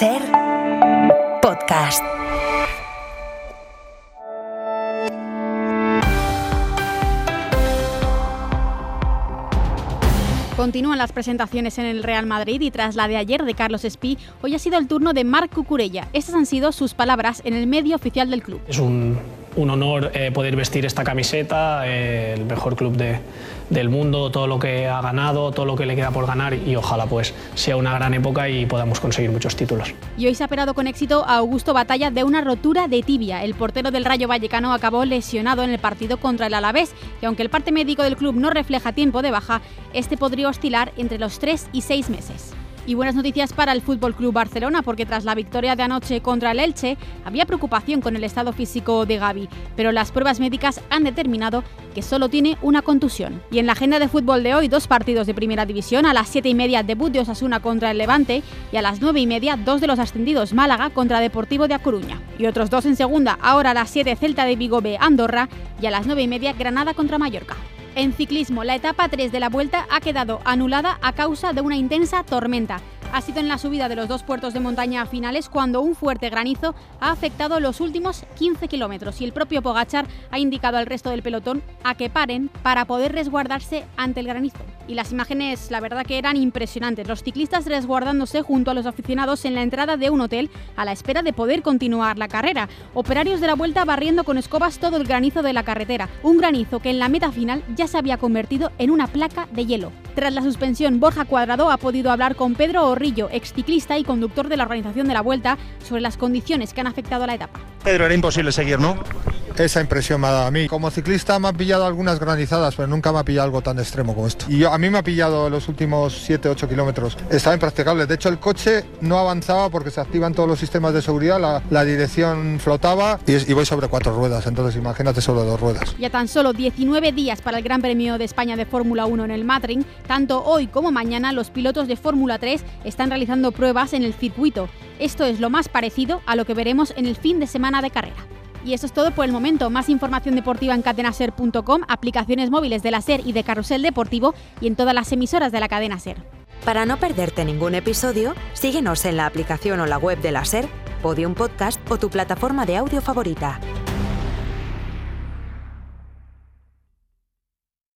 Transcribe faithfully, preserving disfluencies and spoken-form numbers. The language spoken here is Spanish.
Ser Podcast. Continúan las presentaciones en el Real Madrid y tras la de ayer de Carlos Espí, hoy ha sido el turno de Marc Cucurella. Estas han sido sus palabras en el medio oficial del club. Es un, un honor eh, poder vestir esta camiseta, eh, el mejor club de, del mundo, todo lo que ha ganado, todo lo que le queda por ganar y ojalá pues sea una gran época y podamos conseguir muchos títulos. Y hoy se ha operado con éxito a Augusto Batalla de una rotura de tibia. El portero del Rayo Vallecano acabó lesionado en el partido contra el Alavés y aunque el parte médico del club no refleja tiempo de baja, este podría oscilar entre los tres y seis meses. Y buenas noticias para el F C Barcelona, porque tras la victoria de anoche contra el Elche, había preocupación con el estado físico de Gavi, pero las pruebas médicas han determinado que solo tiene una contusión. Y en la agenda de fútbol de hoy, dos partidos de primera división, a las siete y media debut de Osasuna contra el Levante y a las nueve y media dos de los ascendidos Málaga contra Deportivo de A Coruña. Y otros dos en segunda, ahora a las siete Celta de Vigo B Andorra y a las nueve y media Granada contra Mallorca. En ciclismo, la etapa tres de la Vuelta ha quedado anulada a causa de una intensa tormenta. Ha sido en la subida de los dos puertos de montaña finales cuando un fuerte granizo ha afectado los últimos quince kilómetros y el propio Pogačar ha indicado al resto del pelotón a que paren para poder resguardarse ante el granizo. Y las imágenes, la verdad que eran impresionantes. Los ciclistas resguardándose junto a los aficionados en la entrada de un hotel a la espera de poder continuar la carrera. Operarios de la Vuelta barriendo con escobas todo el granizo de la carretera. Un granizo que en la meta final ya se había convertido en una placa de hielo. Tras la suspensión, Borja Cuadrado ha podido hablar con Pedro Orrillo, exciclista y conductor de la organización de la Vuelta, sobre las condiciones que han afectado a la etapa. Pedro, era imposible seguir, ¿no? Esa impresión me ha dado a mí. Como ciclista me ha pillado algunas granizadas, pero nunca me ha pillado algo tan extremo como esto. Y yo, a mí me ha pillado los últimos siete ocho kilómetros. Estaba impracticable. De hecho, el coche no avanzaba porque se activan todos los sistemas de seguridad, la, la dirección flotaba y, es, y voy sobre cuatro ruedas. Entonces, imagínate sobre dos ruedas. Ya tan solo diecinueve días para el Gran Premio de España de Fórmula uno en el Matring. Tanto hoy como mañana, los pilotos de Fórmula tres están realizando pruebas en el circuito. Esto es lo más parecido a lo que veremos en el fin de semana de carrera. Y eso es todo por el momento. Más información deportiva en cadena ser punto com, aplicaciones móviles de la SER y de Carrusel Deportivo y en todas las emisoras de la cadena SER. Para no perderte ningún episodio, síguenos en la aplicación o la web de la SER, Podium Podcast o tu plataforma de audio favorita.